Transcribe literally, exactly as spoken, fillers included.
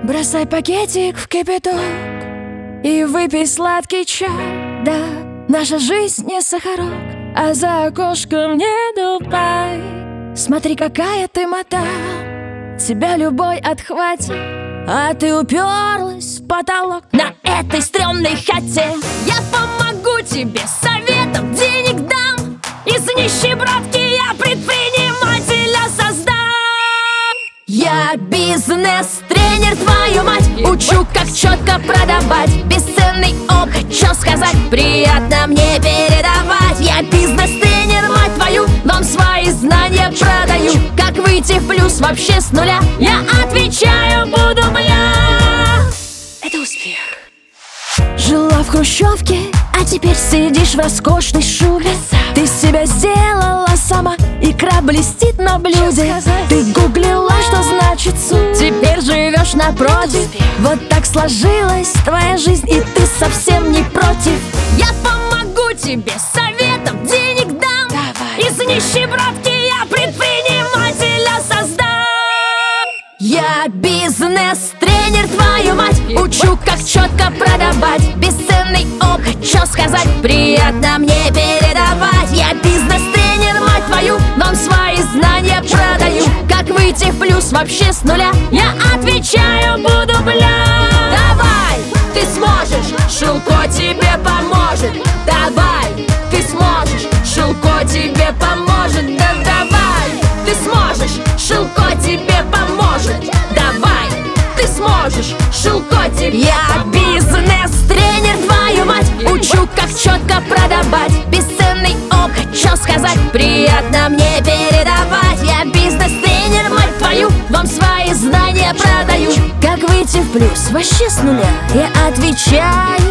Бросай пакетик в кипяток и выпей сладкий чай. Да, наша жизнь не сахарок, а за окошком не Дубай. Смотри, какая ты мота, тебя любой отхватит, а ты уперлась в потолок на этой стрёмной хате. Я помогу тебе советом, денег дам, из нищебродки я предпринимателя создам. Я бизнес-тренер, твою мать, учу, как четко продавать бесценный опыт, чё сказать, приятно мне передавать. Я бизнес-тренер, мать твою, вам свои знания продаю. Как выйти в плюс вообще с нуля, я отвечаю, буду бля. Это успех. Жила в хрущевке, а теперь сидишь в роскошной шубе. Ты себя сделала сама, икра блестит на блюде. Ты гуглила, что значит суд, теперь живешь напротив. Вот так сложилась твоя жизнь, и ты совсем не против. Я помогу тебе советом, денег дам. Давай. Из нищебродки я предпринимателя создам. Я бизнес-тренер, твою мать, учу, как четко продавать бесценный опыт, чё сказать, приятно мне передавать. Я бизнес-тренер, мать твою, вам свои знания продаю. Как выйти в плюс вообще с нуля, я отвечаю, буду бля. Давай, ты сможешь, Шилко тебе поможет. Давай, ты сможешь, Шилко тебе поможет. Да давай, ты сможешь, Шилко тебе поможет. Давай, ты сможешь, Шилко тебе. Я бизнес-тренер, твою мать, учу, как четко продавать бесценный опыт, чё сказать, приятно мне передавать. Я бизнес-тренер, мать твою, вам свои знания продаю. Как выйти в плюс вообще с нуля, я отвечаю,